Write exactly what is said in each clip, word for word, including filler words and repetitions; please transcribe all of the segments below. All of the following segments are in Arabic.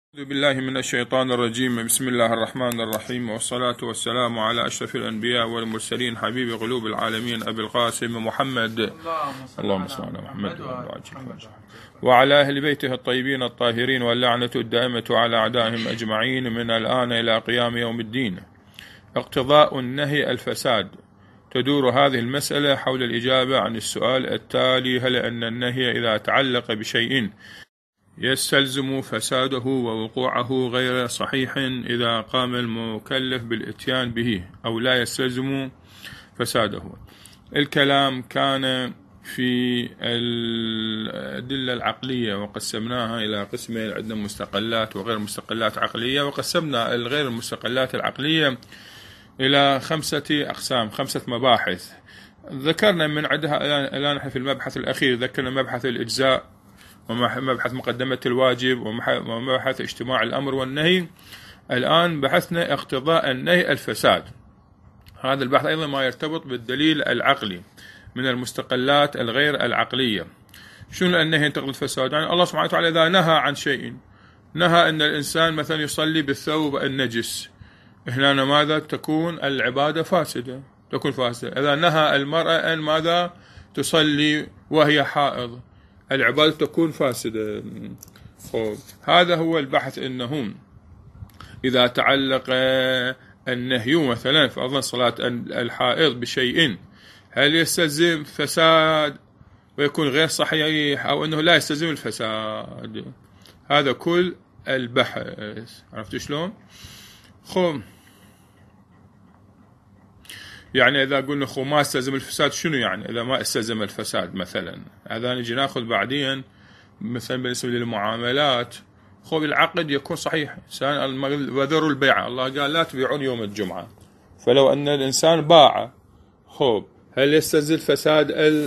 أعوذ بالله من الشيطان الرجيم. بسم الله الرحمن الرحيم، والصلاة والسلام على أشرف الأنبياء والمرسلين، حبيب قلوب العالمين أبي القاسم محمد، اللهم صل على محمد وعلى أهل بيته الطيبين الطاهرين، واللعنة الدائمة على أعدائهم أجمعين من الآن إلى قيام يوم الدين. اقتضاء النهي الفساد. تدور هذه المسألة حول الإجابة عن السؤال التالي: هل أن النهي إذا تعلق بشيء يستلزم فساده ووقوعه غير صحيح إذا قام المكلف بالإتيان به، أو لا يستلزم فساده؟ الكلام كان في الأدلة العقلية وقسمناها إلى قسمين، عندنا مستقلات وغير مستقلات عقلية، وقسمنا الغير المستقلات العقلية إلى خمسة أقسام، خمسة مباحث ذكرنا من عدها. الآن نحن في المبحث الأخير ذكرنا مبحث الإجزاء، ومبحث مقدمة الواجب، ومبحث اجتماع الأمر والنهي. الآن بحثنا اقتضاء النهي الفساد. هذا البحث أيضا ما يرتبط بالدليل العقلي من المستقلات الغير العقلية. شنو النهي ينتقل الفساد؟ يعني الله سبحانه وتعالى إذا نهى عن شيء، نهى أن الإنسان مثلا يصلي بالثوب النجس، هنا ماذا تكون العبادة فاسدة، تكون فاسدة. إذا نهى المرأة أن ماذا تصلي وهي حائض، العبادة تكون فاسدة. هذا هو البحث، إنه إذا تعلق النهي مثلا في أظن صلاة الحائض بشيء، هل يستلزم فساد ويكون غير صحيح، أو أنه لا يستلزم الفساد؟ هذا كل البحث. عرفت شلون؟ خو يعني إذا قلنا خو ما استلزم الفساد، شنو يعني إذا ما استلزم الفساد؟ مثلا هذا نجي ناخذ بعدين مثلا بالنسبة للمعاملات. خو العقد يكون صحيح، إنسان وذروا البيع، الله قال لا تبيعون يوم الجمعة، فلو أن الإنسان باع، خو هل يستلزم فساد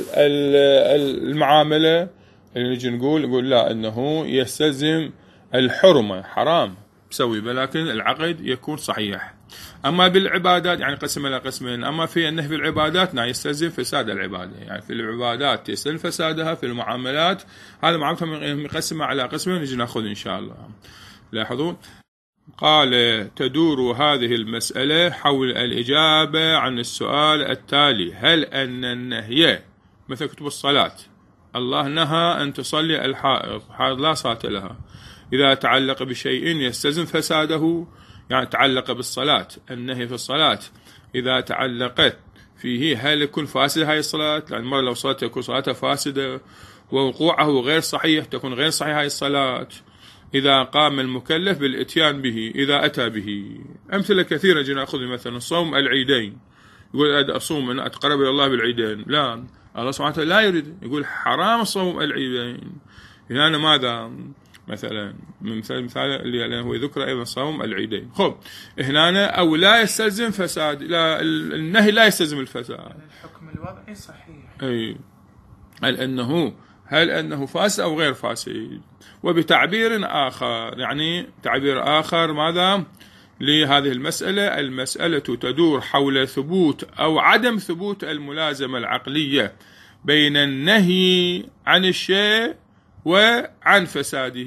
المعاملة؟ اللي نجي نقول نقول لا، إنه يستلزم الحرمة، حرام بسوي، ولكن العقد يكون صحيح. أما بالعبادات يعني قسم إلى قسمين. أما في النهي في العبادات لا يستلزم فساد العبادة، يعني في العبادات يستلزم فسادها، في المعاملات هذا معاملتها مقسمة على قسمين، نجي نأخذ إن شاء الله. لاحظوا، قال تدور هذه المسألة حول الإجابة عن السؤال التالي: هل أن النهي مثل كتب الصلاة، الله نهى أن تصلي الحائض، حائض لا صلاة لها، إذا تعلق بشيء يستلزم فساده، يعني تعلق بالصلاة، النهي في الصلاة إذا تعلقت فيه هل يكون فاسد هاي الصلاة؟ لأن المرة لو صلاة يكون صلاتها فاسدة ووقوعه غير صحيح، تكون غير صحيح هاي الصلاة إذا قام المكلف بالإتيان به، إذا أتى به. أمثلة كثيرة جينا نأخذ مثلا صوم العيدين، يقول أصوم أن أتقرب إلى الله بالعيدين، لا، الله سبحانه وتعالى لا يريد، يقول حرام صوم العيدين. هنا ماذا مثلا من مثال مثال اللي هو ذكر أيضا صوم العيدين. خب هنا أو لا يستلزم فساد، لا، النهي لا يستلزم الفساد، الحكم الوضعي صحيح. أي هل أنه هل أنه فاسد أو غير فاسد. وبتعبير آخر، يعني تعبير آخر ماذا لهذه المسألة؟ المسألة تدور حول ثبوت أو عدم ثبوت الملازمة العقلية بين النهي عن الشيء وعن فساده.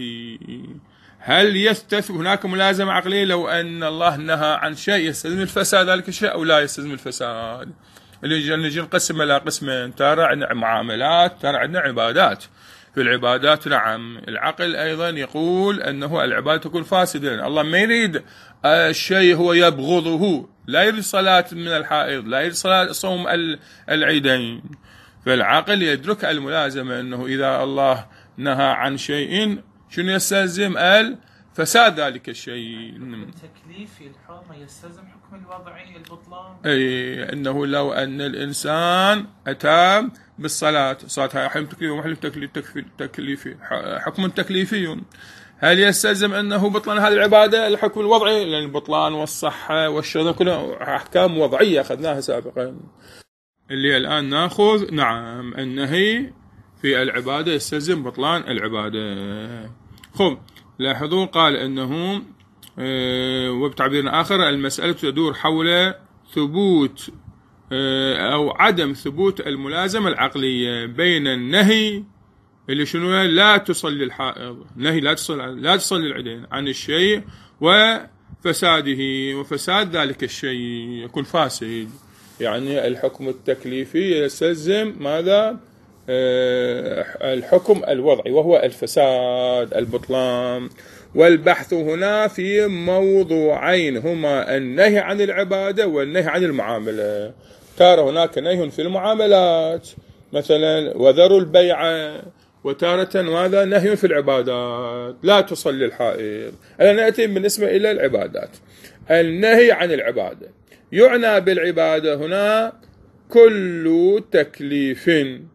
هل يستثبت هناك ملازمة عقلية لو أن الله نهى عن شيء يستلزم الفساد ذلك الشيء أو لا يستلزم الفساد؟ اللي نجي نقسم إلى قسمين، ترى عندنا معاملات، ترى عندنا عبادات. في العبادات نعم العقل أيضا يقول أنه العبادة تكون فاسدة، الله ما يريد الشيء هو يبغضه، لا يريد صلاة من الحائض، لا يريد صلاة صوم العيدين. فالعقل يدرك الملازمة، أنه إذا الله نهى عن شيء شنو يستلزم؟ الفساد ذلك الشيء. التكليفي الحرمة يستلزم حكم الوضعي البطلان. أي أنه لو أن الإنسان أتى بالصلاة، صلاة حكم تكليفي ومحل تكليفي، حكم تكليفي، هل يستلزم أنه بطلان هذه العبادة الحكم الوضعي؟ لأن البطلان والصحة والشر كلها أحكام وضعية أخذناها سابقا. اللي الآن نأخذ نعم النهي في العبادة يستلزم بطلان العبادة. خب لاحظوا، قال أنه أه وبتعبير آخر المسألة تدور حول ثبوت أه أو عدم ثبوت الملازمة العقلية بين النهي اللي شنو لا تصلي الحائض، نهي لا تصلي لا تصلي العيدين عن الشيء وفساده، وفساد ذلك الشيء يكون فاسد. يعني الحكم التكليفي يستلزم ماذا؟ آه الحكم الوضعي وهو الفساد البطلان. والبحث هنا في موضوعين هما النهي عن العبادة والنهي عن المعاملة. تارة هناك نهي في المعاملات مثلا وذروا البيع، وتارة ماذا؟ نهي في العبادات لا تصلي الحائض. أنا نأتي بالنسبة إلى العبادات. النهي عن العبادة يعنى بالعبادة هنا كل تكليف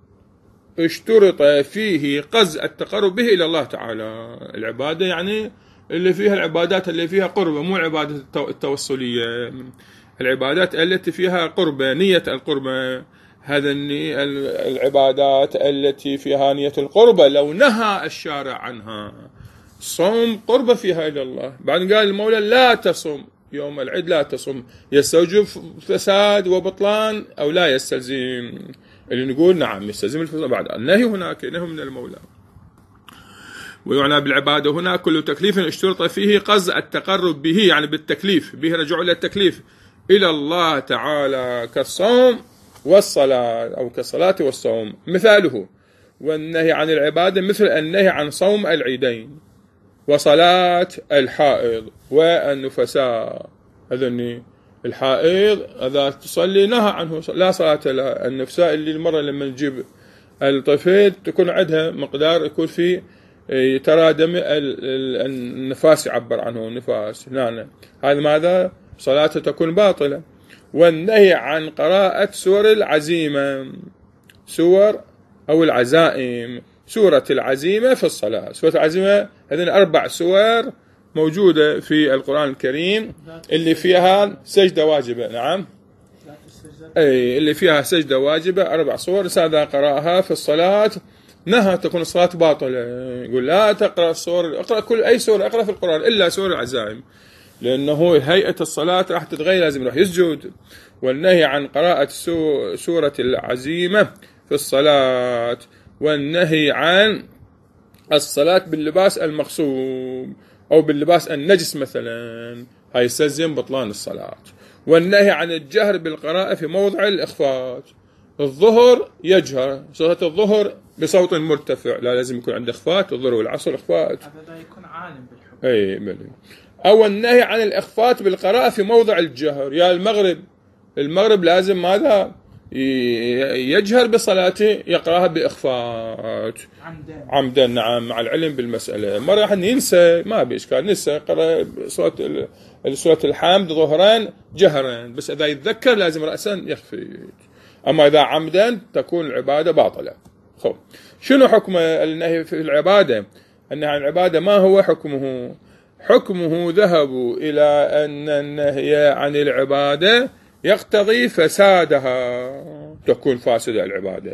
اشترط فيه قصد التقرب به إلى الله تعالى. العبادة يعني اللي فيها العبادات اللي فيها قربة، مو العبادة التوسلية، العبادات التي فيها قربة، نية القربة. هذا العبادات التي فيها نية القربة لو نهى الشارع عنها. الصوم قربة فيها إلى الله، بعد قال المولى لا تصم يوم العيد، لا تصم، يستوجب فساد وبطلان أو لا يستلزم؟ اللي نقول نعم يستلزم الفساد. بعد النهي هناك نهي من المولى. ويعنى بالعبادة هنا كل تكليف اشترط فيه قصد التقرب به، يعني بالتكليف به رجوع إلى التكليف إلى الله تعالى كالصوم والصلاة أو كالصلاة والصوم. مثاله والنهي عن العبادة مثل النهي عن صوم العيدين وصلاة الحائض والنفساء. هذني الحائض إذا تصلي نهى عنه لا صلاة لها. النفساء اللي المرة لما نجيب الطفل تكون عندها مقدار يكون فيه ترى دم النفاس يعبر عنه النفاس هنا، هذا ماذا؟ صلاته تكون باطلة. والنهي عن قراءة سور العزيمة، سور أو العزائم، سورة العزيمة في الصلاة. سورة العزيمة هذين أربع سور موجودة في القرآن الكريم اللي فيها سجدة واجبة. نعم أي اللي فيها سجدة واجبة أربع سور، إذا قرأها في الصلاة نهى تكون الصلاة باطلة. يقول لا تقرأ السور، اقرأ كل أي سورة اقرأ في القرآن إلا سور العزائم، لأنه هيئة الصلاة راح تتغير، لازم راح يسجد. والنهي عن قراءة سورة العزيمة في الصلاة. والنهي عن الصلاة باللباس المغصوب أو باللباس النجس مثلا، هاي يستلزم بطلان الصلاة. والنهي عن الجهر بالقراءة في موضع الإخفاء. الظهر يجهر صلاة الظهر بصوت مرتفع، لا لازم يكون عنده إخفاء. الظهر والعصر إخفاء، هذا يكون عالم بالحكم. أي بلي. أو النهي عن الإخفاء بالقراءة في موضع الجهر. يا المغرب، المغرب لازم ماذا؟ يجهر بصلاته يقرأها بإخفاء عمدا. عمدا نعم، مع العلم بالمسألة. مرة راح ينسى ما بإشكال، ننسى قرأ صلاة سورة الحمد ظهران جهرا، بس إذا يتذكر لازم رأسا يخفي. أما إذا عمدا تكون العبادة باطلة. خب شنو حكم النهي في العبادة؟ النهي عن العبادة ما هو حكمه؟ حكمه ذهبوا إلى أن النهي عن العبادة يقتضي فسادها، تكون فاسدة العبادة.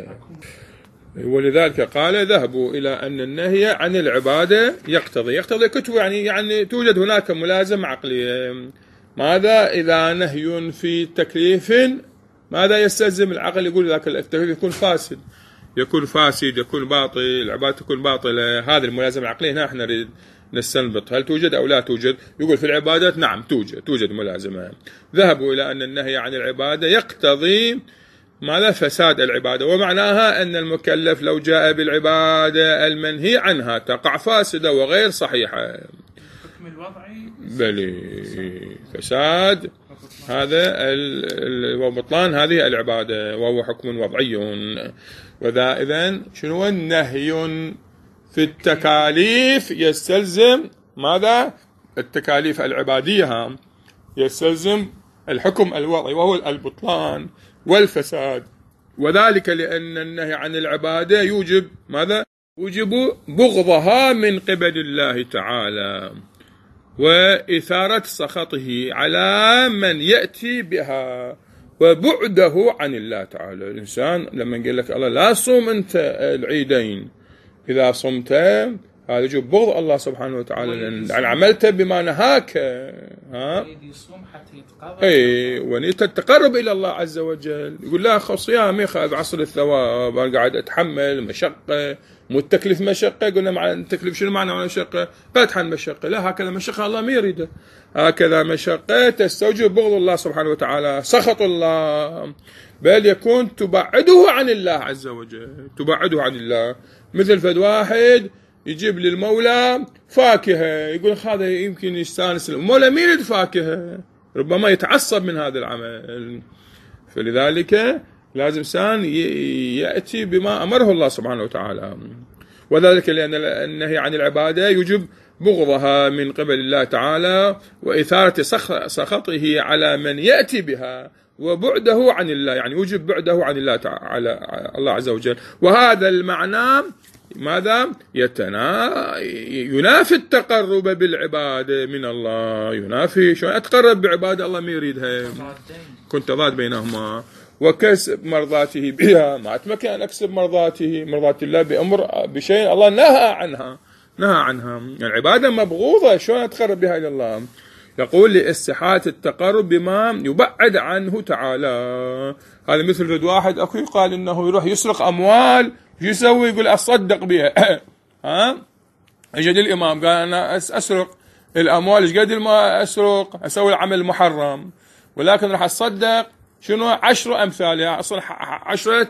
ولذلك قال ذهبوا إلى أن النهي عن العبادة يقتضي يقتضي كتب يعني يعني توجد هناك ملازمة عقلية. ماذا؟ إذا نهي في تكليف ماذا يستلزم العقل؟ يقول ذاك التكليف يكون فاسد، يكون فاسد يكون باطل، العبادة تكون باطلة. هذه الملازمة العقلية هنا احنا نريد نستنبط هل توجد أو لا توجد. يقول في العبادات نعم توجد توجد ملازمة. ذهبوا إلى أن النهي عن العبادة يقتضي ماذا؟ فساد العبادة، ومعناها أن المكلف لو جاء بالعبادة المنهي عنها تقع فاسدة وغير صحيحة. الحكم الوضعي بلي فساد هذا وبطلان هذه العبادة، وهو حكم وضعي. وذا إذن شنو النهي في التكاليف يستلزم ماذا؟ التكاليف العبادية يستلزم الحكم الوضعي وهو البطلان والفساد. وذلك لأن النهي عن العبادة يوجب ماذا؟ يوجب بغضها من قبل الله تعالى وإثارة سخطه على من يأتي بها وبعده عن الله تعالى. الإنسان لما يقول لك الله لا صوم أنت العيدين، إذا صمت هذا يجب بغض الله سبحانه وتعالى لأن عملت بما نهاك. ها يريد يصوم حتى يتقرب. اي ونية التقرب الى الله عز وجل. يقول لا خو صيامي بعصر الثواب، انا قاعد اتحمل مشقه، مو التكليف مشقه. قلنا مع التكليف شنو معنى مشقه؟ قد حن مشقه، لا هكذا مشقه الله ما يريده. هكذا مشقه تستوجب بغض الله سبحانه وتعالى، سخط الله، بل يكون تبعده عن الله عز وجل، تبعده عن الله. مثل فد واحد يجيب للمولى فاكهة، يقول هذا يمكن يستانس، المولى ما يريد فاكهة، ربما يتعصب من هذا العمل. فلذلك لازم إنسان يأتي بما أمره الله سبحانه وتعالى، وذلك لأن النهي عن العبادة يجب بغضها من قبل الله تعالى، وإثارة سخطه على من يأتي بها، وبعده عن الله، يعني يجب بعده عن الله تعالى الله عز وجل. وهذا المعنى ماذا يتنا ينافي التقرب بالعبادة من الله، ينافي شو أتقرب بعبادة الله ما يريدها، كنت ضاد بينهما، وكسب مرضاته بها، ما أتمكن أن أكسب مرضاته مرضات الله بأمر بشيء الله نهى عنها نهى عنها العبادة مبغوضة، شلون أتقرب بها إلى الله؟ يقول لاستحالة التقرب بما يبعد عنه تعالى. هذا مثل فد واحد أكو يقال إنه يروح يسرق أموال، شو يسوي؟ يقول أصدق بها. ها اجى الإمام قال أنا أسرق الأموال، إيش قد ما أسرق أسوي العمل محرم، ولكن راح أصدق شنو عشر أمثالها، أصلا عشرة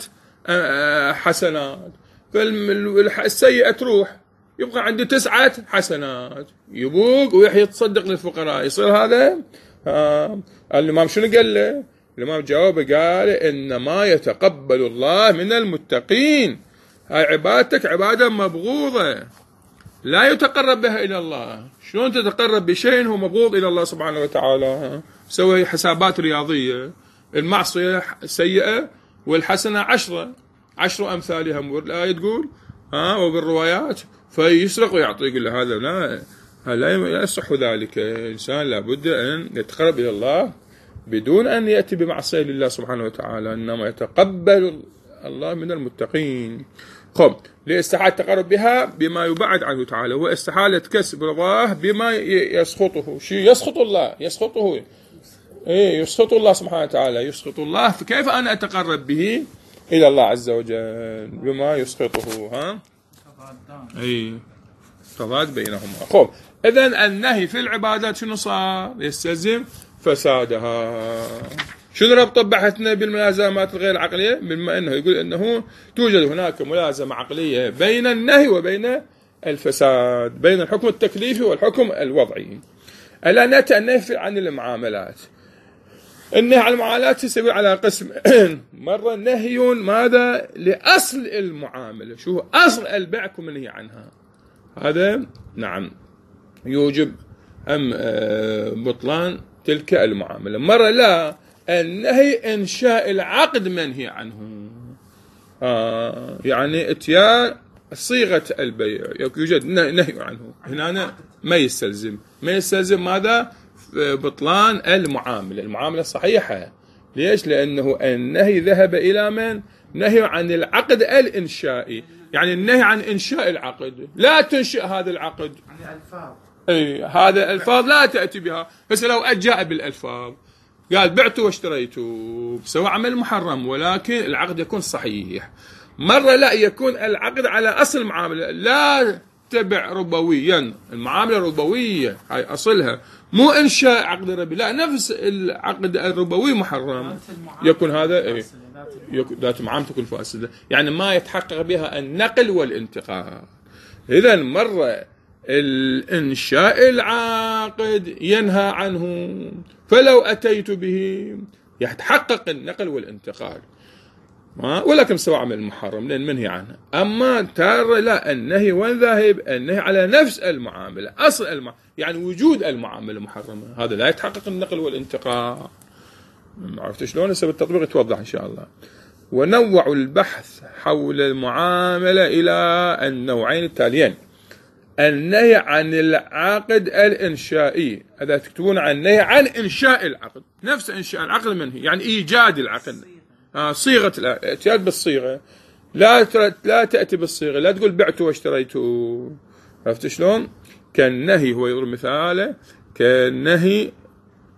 حسنات، فالسيئة تروح يبقى عنده تسعة حسنات، يبوق ويحيى يتصدق للفقراء، يصير هذا؟ آه. الإمام شنو قال له؟ الإمام جاوب قال إنما يتقبل الله من المتقين، هاي عبادتك عبادة مبغوضة لا يتقرب بها إلى الله. شلون تتقرب بشيء هو مبغوض إلى الله سبحانه وتعالى؟ سوي حسابات رياضية، المعصية سيئة والحسنة عشرة عشر أمثالها، الآية تقول ها وبالروايات، فيسرق ويعطي، يقول له هذا لا لا يصح ذلك. الإنسان لابد أن يتقرب إلى الله بدون أن يأتي بمعصية لله سبحانه وتعالى، إنما يتقبل الله من المتقين. خب لاستحالة التقرب بها بما يبعد عنه تعالى، واستحالة كسب رضاه بما يسخطه. شيء يسخط الله، يسخطه إيه يسخط الله سبحانه وتعالى، يسخط الله، فكيف أنا أتقرب به إلى الله عز وجل بما يسخطه؟ ها أي تضاد بينهما. خب إذن النهي في العبادات شنو صار؟ يستلزم فسادها. شنو ربط بحثنا بالملازمات الغير العقلية؟ بما أنه يقول أنه توجد هناك ملازمة عقلية بين النهي وبين الفساد، بين الحكم التكليفي والحكم الوضعي. ألا نأتي النهي عن المعاملات. النهي عن المعاملات يسوي على قسم. مرة نهي ماذا؟ لأصل المعاملة، شو أصل البيع منهي عنها، هذا نعم يوجب أم بطلان تلك المعاملة. مرة لا، النهي إنشاء العقد منهي عنه، آه يعني اتيان صيغة البيع يوجد نهي عنه، هنا ما يستلزم ما يستلزم ماذا؟ بطلان المعاملة، المعاملة الصحيحة. ليش؟ لأنه النهي ذهب إلى من؟ نهي عن العقد الإنشائي، يعني النهي عن إنشاء العقد، لا تنشئ هذا العقد، يعني ألفاظ، أي هذا الألفاظ لا تأتي بها. بس لو أجاء بالألفاظ قال بعت واشتريت، سوى عمل محرم، ولكن العقد يكون صحيح. مرة لا، يكون العقد على أصل المعاملة، لا تبع ربويا، المعاملة ربوية هاي أصلها، مو إنشاء عقد ربوي، لا نفس العقد الربوي محرم، يكون هذا إيه ذات معاملة تكون فاسدة، يعني ما يتحقق بها النقل والانتقال. إذا مرة الإنشاء العقد ينهى عنه، فلو أتيت به يتحقق النقل والانتقال، ولكن سواء عمل محرم لأن منهي عنه. أما ترى لا، النهي وين ذاهب؟ النهي على نفس المعاملة، أصل المعاملة، يعني وجود المعاملة محرمة، هذا لا يتحقق النقل والانتقال. عرفت شلون؟ هسه بالتطبيق يتوضح إن شاء الله. ونوع البحث حول المعاملة إلى النوعين التاليين: النهي عن العقد الإنشائي، هذا تكتبون عن النهي عن إنشاء العقد، نفس إنشاء العقد منهي، يعني إيجاد العقد، آه صيغة الاتياد بالصيغة، لا لا تأتي بالصيغة، لا تقول بعت واشتريت. عرفت شلون؟ كالنهي، هو يضرب مثاله كالنهي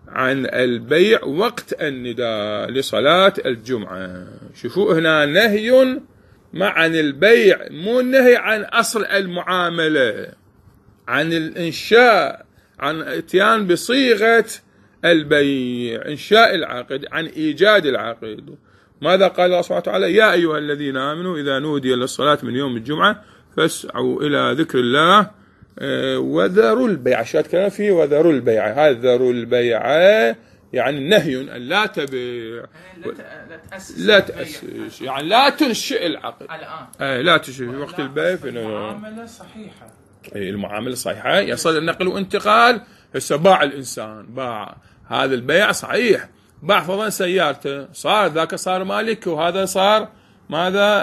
عن البيع وقت النداء لصلاة الجمعة. شوفوا هنا نهي مع عن البيع، مو نهي عن أصل المعاملة، عن الإنشاء، عن اتيان بصيغة البيع، إنشاء العقد، عن إيجاد العقد. ماذا قال الله سبحانه وتعالى؟ يا أيها الذين آمنوا إذا نودي للصلاة من يوم الجمعة فاسعوا إلى ذكر الله وذروا البيع. شو كلام فيه؟ وذروا البيع. هذا ذروا البيع يعني نهي أن لا تبيع، لا تأسس لا تأسس يعني لا تنشئ العقد الآن، لا تنشئ في وقت البيع. المعاملة صحيحة، المعاملة صحيحة، يصل النقل وانتقال. هسه باع الإنسان، باع هذا البيع صحيح، باع فرضا سيارته، صار ذاك صار مالك وهذا صار ماذا؟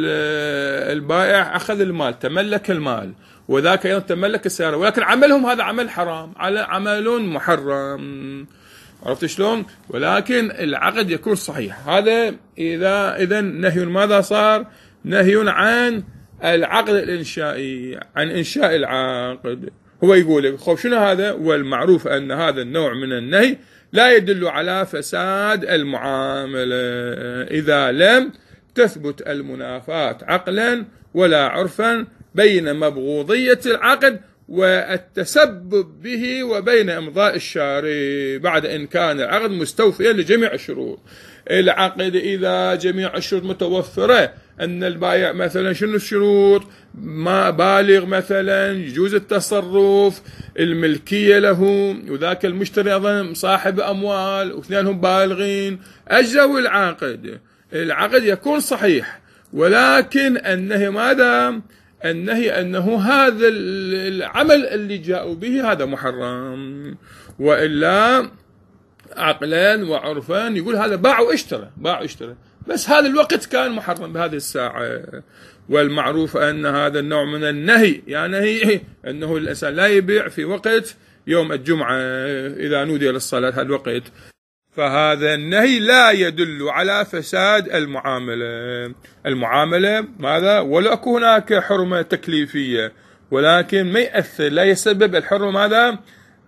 البائع أخذ المال، تملك المال، وذاك أيضا تملك السيارة، ولكن عملهم هذا عمل حرام، على عمل محرم. عرفت شلون؟ ولكن العقد يكون صحيح. هذا إذا إذا نهي ماذا صار؟ نهي عن العقد الإنشائي، عن إنشاء العقد. هو يقول خب شنو هذا؟ والمعروف أن هذا النوع من النهي لا يدل على فساد المعاملة إذا لم تثبت المنافاة عقلا ولا عرفا بين مبغوضية العقد والتسبب به وبين إمضاء الشاري بعد إن كان العقد مستوفيا لجميع الشروط. العقد إذا جميع الشروط متوفرة، أن البائع مثلا شنو الشروط؟ ما بالغ مثلا، يجوز التصرف، الملكية له، وذاك المشتري أيضا صاحب أموال، واثنينهم بالغين، أجزوا العقد. العقد يكون صحيح، ولكن النهي ماذا؟ النهي أنه هذا العمل اللي جاءوا به هذا محرم، وإلا عقلا وعرفا يقول هذا باع واشترى، باع واشترى، بس هذا الوقت كان محرم بهذه الساعة. والمعروف أن هذا النوع من النهي يعني هي أنه الإنسان لا يبيع في وقت يوم الجمعة إذا نودي للصلاة هذا الوقت، فهذا النهي لا يدل على فساد المعاملة. المعاملة ماذا؟ ولا أكو هناك حرمة تكليفية، ولكن ما يأثر، لا يسبب الحرمة ماذا؟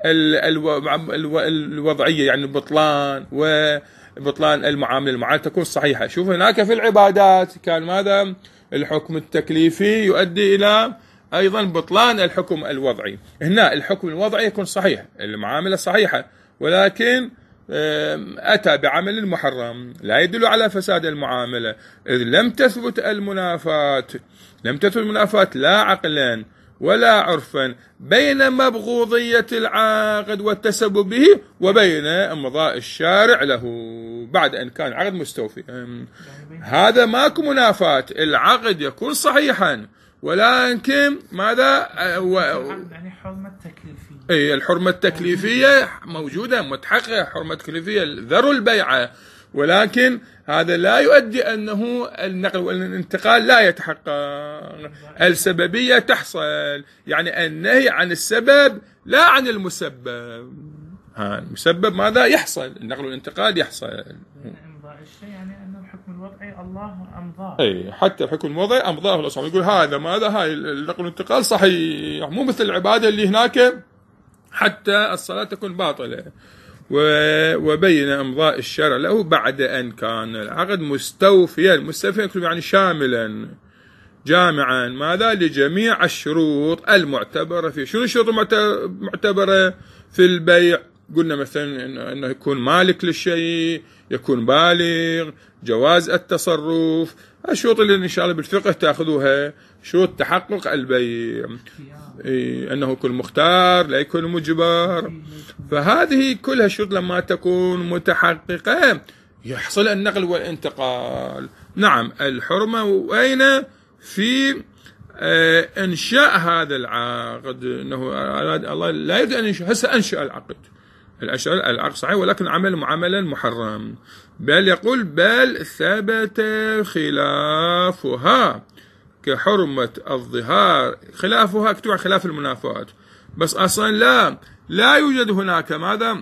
الوضعية، يعني البطلان وبطلان المعاملة. المعاملة تكون صحيحة. شوف هناك في العبادات كان ماذا؟ الحكم التكليفي يؤدي إلى أيضا بطلان الحكم الوضعي. هنا الحكم الوضعي يكون صحيح، المعاملة صحيحة، ولكن أتى بعمل محرم لا يدل على فساد المعاملة، إذ لم تثبت المنافاة، لم تثبت المنافاة لا عقلا ولا عرفا بين مبغوضية العقد والتسبب به وبين إمضاء الشارع له بعد أن كان عقد مستوفي. هذا ماكو منافاة، العقد يكون صحيحا، ولكن ماذا؟ يعني حرمة تكليفية. اي الحرمة التكليفية موجودة متحققة، حرمة تكليفية ذروا البيعة، ولكن هذا لا يؤدي أنه النقل والانتقال لا يتحقق، السببية تحصل، يعني النهي عن السبب لا عن المسبب. ها المسبب ماذا يحصل؟ النقل والانتقال يحصل. إمضاء الشيء يعني أن الحكم الوضعي الله أمضاه. أي حتى الحكم الوضعي أمضاه الله سبحانه. يقول هذا ماذا؟ هاي النقل والانتقال صحيح، مو مثل العبادة اللي هناك حتى الصلاة تكون باطلة. وبين إمضاء الشرع له بعد أن كان العقد مستوفيا، مستوفيا يعني شاملا جامعا ماذا؟ لجميع الشروط المعتبرة فيه. شنو الشروط المعتبرة في البيع؟ قلنا مثلا أنه يكون مالك للشيء، يكون بالغ، جواز التصرف، الشروط اللي إن شاء الله بالفقه تأخذوها، شروط تحقق البيع، إيه أنه يكون مختار لا يكون مجبر. فهذه كلها الشروط لما تكون متحققة يحصل النقل والانتقال. نعم الحرمة وأين؟ في آه إنشاء هذا العقد، أنه الله لا يريد أن ينشأ، هسه أنشأ العقد، العقد صحيح ولكن عمل معاملا محرم، بل يقول بل ثبت خلافها كحرمة الظهار، خلافها كتوع خلاف المنافاة، بس أصلا لا لا يوجد هناك ماذا؟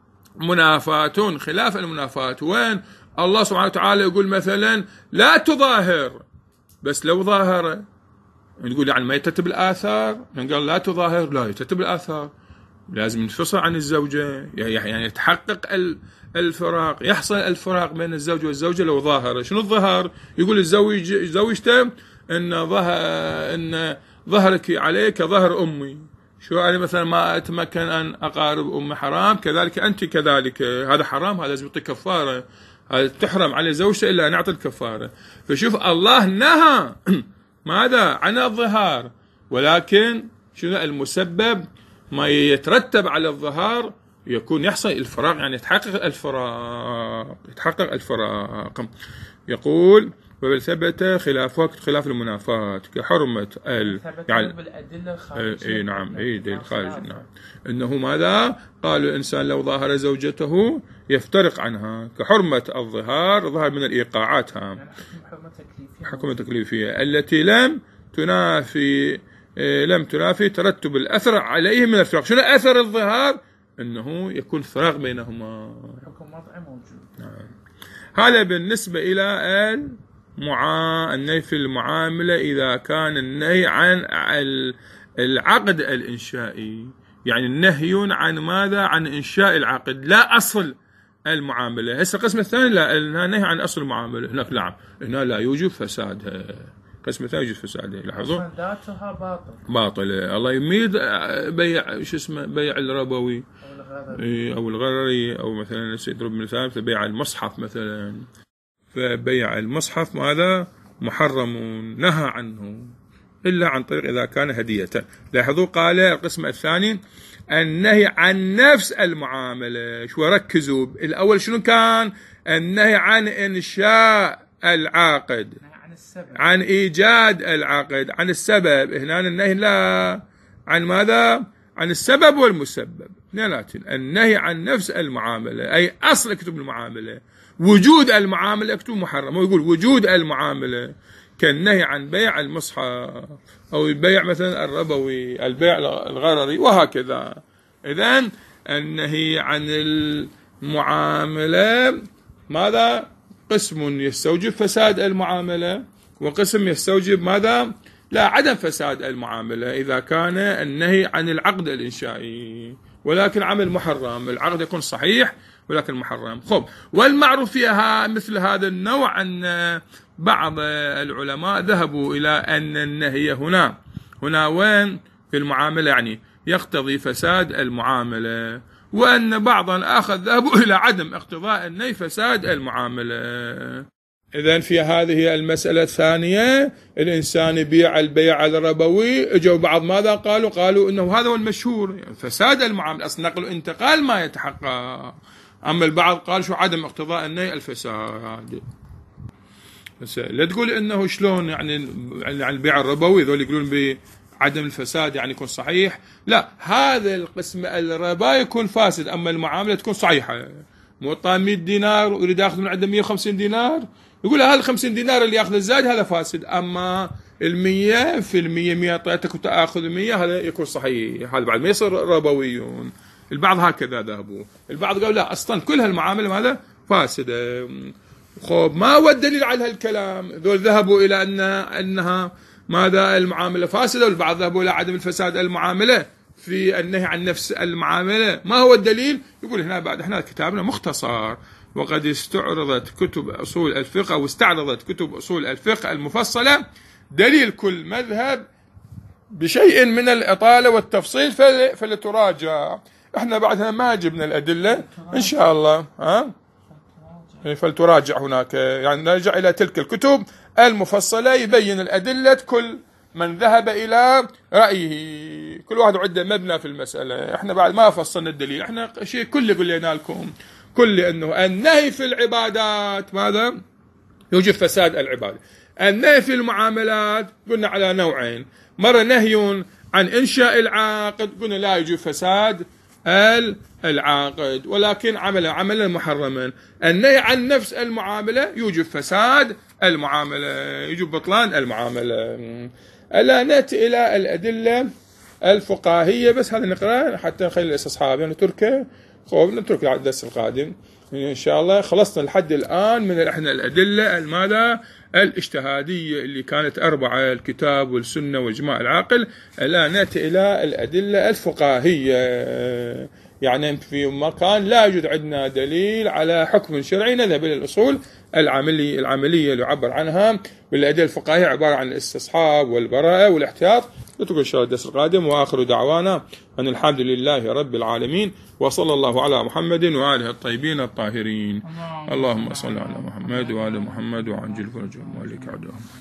منافاة خلاف المنافاة. وين الله سبحانه وتعالى يقول مثلا لا تظاهر، بس لو ظاهر نقول يعني ما يتتب الآثار، قال لا تظاهر لا يتتب الآثار، لازم ينفصل عن الزوجة، يعني يتحقق الفراق، يحصل الفراق بين الزوج والزوجة لو ظاهر. شنو الظهر؟ يقول الزوج زوجته إن ظهر إن ظهرك علي كظهر أمي، شو يعني مثلا ما أتمكن أن أقارب أم حرام، كذلك أنت كذلك، هذا حرام، هذا لازم يعطي كفارة، هذا تحرم على زوجته إلا أن يعطي الكفارة. فشوف الله نهى ماذا عن الظهار، ولكن شنو المسبب ما يترتب على الظهار يكون يحصل الفراق، يعني يتحقق الفراق يتحقق الفراق. يقول وبل ثبت خلاف وقت خلاف المنافاة كحرمة ال يعني بالأدلة الخارجية. اي نعم اي دليل خارجي نعم انه ماذا قالوا الانسان لو ظاهر زوجته يفترق عنها كحرمة الظهار، ظهر من الايقاعات يعني حكم تكليفية التي لم تنافي لم تنافي ترتب الاثر عليه من الفراق. شنو اثر الظهار؟ انه يكون فراق بينهما، حكم وضعي موجود. نعم. هذا بالنسبة إلى المعا... النهي في المعاملة إذا كان النهي عن العقد الإنشائي، يعني النهي عن ماذا؟ عن إنشاء العقد لا أصل المعاملة. هسه القسم الثاني لا، النهي عن أصل المعاملة، هناك نعم هنا لا يوجب فسادها، القسم الثاني يوجب فسادها. لاحظوا ذاتها باطل باطلة. الله يميد بيع شو اسمه بيع الربوي أو الغرري، أو مثلا يضرب مثال بيع المصحف مثلا، فبيع المصحف هذا محرم نهى عنه إلا عن طريق إذا كان هدية. لاحظوا قال القسم الثاني النهي عن نفس المعاملة. شو ركزوا الأول شنو كان؟ النهي عن إنشاء العقد، عن السبب، عن إيجاد العقد، عن السبب. هنا النهي لا عن ماذا؟ عن السبب والمسبب. اثنيناتين. النهي عن نفس المعاملة أي أصل اكتب المعاملة، وجود المعاملة اكتب محرم، ويقول وجود المعاملة كالنهي عن بيع المصحف أو البيع مثلا الربوي، البيع الغرري وهكذا. إذن النهي عن المعاملة ماذا؟ قسم يستوجب فساد المعاملة، وقسم يستوجب ماذا؟ لا عدم فساد المعاملة إذا كان النهي عن العقد الإنشائي، ولكن عمل محرم، العقد يكون صحيح ولكن محرم. خب والمعروف فيها مثل هذا النوع أن بعض العلماء ذهبوا إلى أن النهي هنا هنا وين في المعاملة يعني يقتضي فساد المعاملة، وأن بعضا آخر ذهبوا إلى عدم اقتضاء النهي فساد المعاملة. إذن في هذه المسألة الثانية الإنسان يبيع البيع الربوي، اجوا بعض ماذا قالوا؟ قالوا إنه هذا هو المشهور فساد المعاملة، أصل نقل انتقال ما يتحقق. أما البعض قال شو عدم اقتضاء النهي الفساد. بس لا تقول إنه شلون يعني عن البيع الربوي ذول يقولون بعدم الفساد يعني يكون صحيح، لا هذا القسم الربا يكون فاسد، أما المعاملة تكون صحيحة. موطى مئة دينار ويريد ياخذ من عنده مئة وخمسين دينار، يقول هذا خمسين دينار اللي ياخذ الزايد هذا فاسد، أما المية في المية مية طيتك وتأخذ مية هذا يكون صحيح، هذا بعد ما يصير ربويون. البعض هكذا ذهبوا، البعض قالوا لا أصلا كل هالمعاملة هذا فاسدة. خب ما هو الدليل على هالكلام؟ ذول ذهبوا إلى أن أنها ماذا المعاملة فاسدة، والبعض ذهبوا إلى عدم الفساد المعاملة في النهي عن نفس المعاملة. ما هو الدليل؟ يقول هنا بعد احنا كتابنا مختصر، وقد استعرضت كتب أصول الفقه واستعرضت كتب أصول الفقه المفصلة دليل كل مذهب بشيء من الإطالة والتفصيل فلتراجع. احنا بعدها ما جبنا الأدلة إن شاء الله، ها فلتراجع هناك، يعني نرجع إلى تلك الكتب المفصلة يبين الأدلة كل من ذهب إلى رأيه، كل واحد عنده مبنى في المسألة. احنا بعد ما فصلنا الدليل، احنا شيء كل قلنا لكم كل أنه النهي في العبادات ماذا؟ يوجب فساد العبادة. النهي في المعاملات قلنا على نوعين، مرة نهي عن إنشاء العقد قلنا لا يوجب فساد العقد ولكن عمل عملا محرما. النهي عن نفس المعاملة يوجب فساد المعاملة، يوجب بطلان المعاملة. ألا نأتي إلى الأدلة الفقهية، بس هذا نقرأ حتى نخلي الأصحاب يعني نتركه، خوف نترك الدرس القادم إن شاء الله. خلصنا لحد الآن من احنا الأدلة الماذا الاجتهادية اللي كانت أربعة: الكتاب والسنة والإجماع العاقل. الآن نأتي إلى الأدلة الفقهية. يعني في مكان لا يوجد عندنا دليل على حكم شرعي نذهب إلى الأصول العملية العملية اللي يعبر عنها بالأدلة الفقهية، عبارة عن الاستصحاب والبراءة والاحتياط. نترك إن شاء الله الدرس القادم، وآخر دعوانا أن الحمد لله رب العالمين، وصلى الله على محمد وآله الطيبين الطاهرين. اللهم صل على محمد وآل محمد وعجل فرجهم وآلك عدوهم.